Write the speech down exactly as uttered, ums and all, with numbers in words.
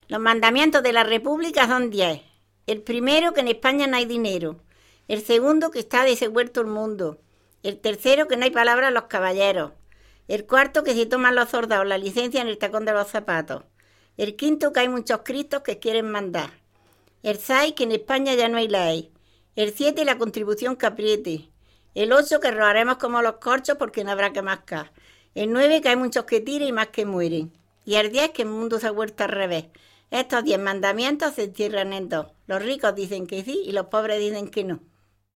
Los mandamientos de la República son diez. El primero, que en España no hay dinero. El segundo, que está desenvuelto el mundo. El tercero, que no hay palabra a los caballeros. El cuarto, que se toman los soldados la licencia en el tacón de los zapatos. El quinto, que hay muchos cristos que quieren mandar. El seis, que en España ya no hay ley. El siete, la contribución que apriete. El ocho, que robaremos como los corchos porque no habrá que mascar. El nueve, que hay muchos que tiran y más que mueren. Y el diez, que el mundo se ha vuelto al revés. Estos diez mandamientos se encierran en dos. Los ricos dicen que sí y los pobres dicen que no.